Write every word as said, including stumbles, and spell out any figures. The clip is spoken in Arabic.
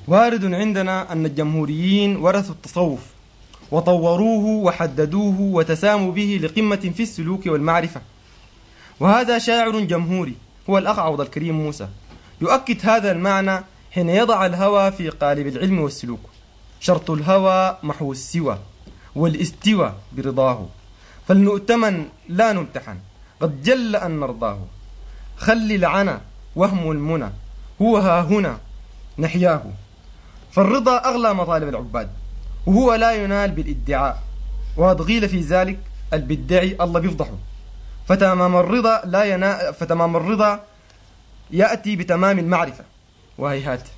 وارد عندنا أن الجمهوريين ورثوا التصوف وطوروه وحددوه وتساموا به لقمة في السلوك والمعرفة. وهذا شاعر جمهوري هو الأخ عوض الكريم موسى يؤكد هذا المعنى حين يضع الهوى في قالب العلم والسلوك. شرط الهوى محو السوى والاستوى برضاه، فلنؤتمن لا نمتحن قد جل أن نرضاه. خل العنا وهم المنى هو ها هنا نحياه، فالرضا أغلى مطالب العباد وهو لا ينال بالادعاء، وأضغيل في ذلك البدعي الله بيفضحه. فتمام الرضا لا ينا فتمام الرضا يأتي بتمام المعرفة، وهيهات.